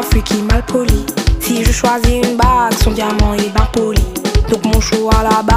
pas freaky mal poli. Si je choisis une bague, son diamant est ben poli. Donc mon choix à la